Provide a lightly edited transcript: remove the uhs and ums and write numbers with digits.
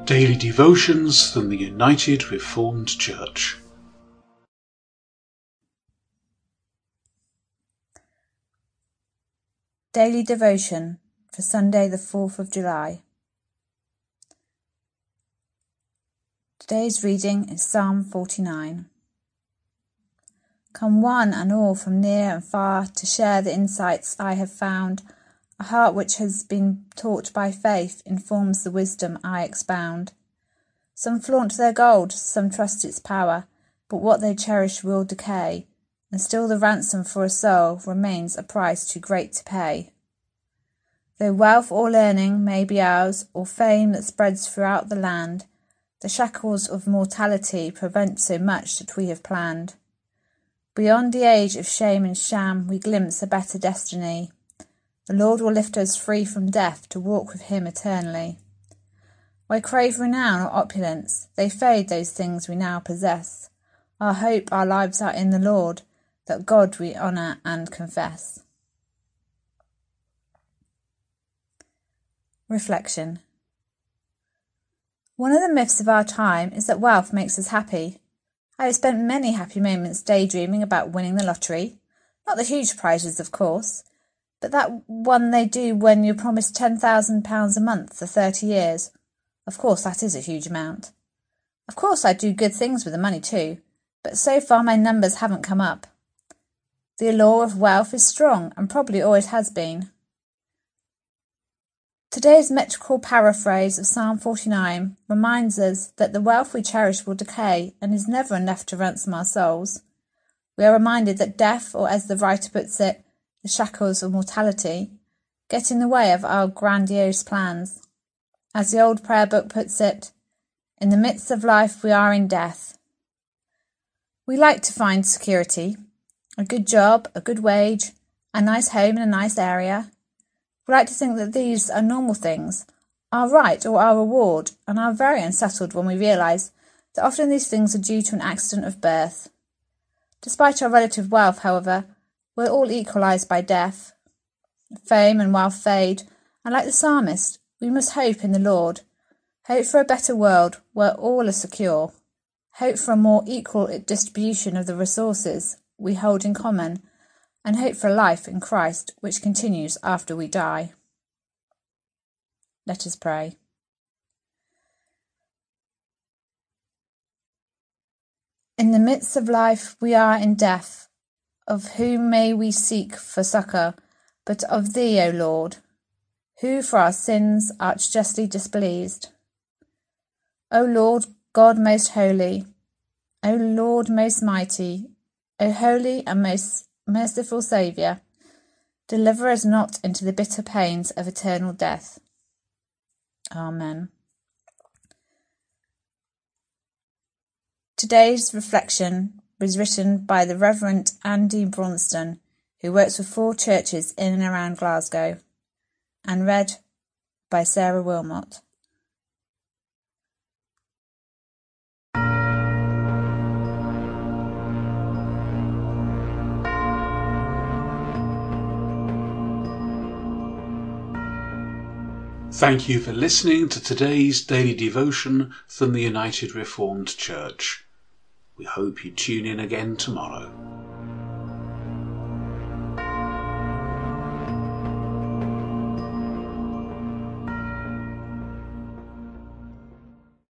Daily Devotions from the United Reformed Church. Daily Devotion for Sunday the 4th of July. Today's reading is Psalm 49. Come one and all from near and far to share the insights I have found. A heart which has been taught by faith informs the wisdom I expound. Some flaunt their gold, some trust its power, but what they cherish will decay, and still the ransom for a soul remains a price too great to pay. Though wealth or learning may be ours, or fame that spreads throughout the land, the shackles of mortality prevent so much that we have planned. Beyond the age of shame and sham we glimpse a better destiny. The Lord will lift us free from death to walk with him eternally. Why crave renown or opulence? They fade, those things we now possess. Our hope, our lives are in the Lord, that God we honour and confess. Reflection. One of the myths of our time is that wealth makes us happy. I have spent many happy moments daydreaming about winning the lottery. Not the huge prizes, of course, but that one they do when you're promised £10,000 a month for 30 years. Of course, that is a huge amount. Of course, I do good things with the money too, but so far my numbers haven't come up. The allure of wealth is strong and probably always has been. Today's metrical paraphrase of Psalm 49 reminds us that the wealth we cherish will decay and is never enough to ransom our souls. We are reminded that death, or as the writer puts it, the shackles of mortality, get in the way of our grandiose plans. As the old prayer book puts it, in the midst of life we are in death. We like to find security, a good job, a good wage, a nice home in a nice area. We like to think that these are normal things, our right or our reward, and are very unsettled when we realise that often these things are due to an accident of birth. Despite our relative wealth, however, we're all equalised by death. Fame and wealth fade, and like the psalmist, we must hope in the Lord. Hope for a better world where all are secure. Hope for a more equal distribution of the resources we hold in common, and hope for a life in Christ which continues after we die. Let us pray. In the midst of life we are in death. Of whom may we seek for succour, but of thee, O Lord, who for our sins art justly displeased? O Lord God most holy, O Lord most mighty, O holy and most merciful Saviour, deliver us not into the bitter pains of eternal death. Amen. Today's reflection was written by the Reverend Andy Bronston, who works with 4 churches in and around Glasgow, and read by Sarah Wilmot. Thank you for listening to today's daily devotion from the United Reformed Church. We hope you tune in again tomorrow.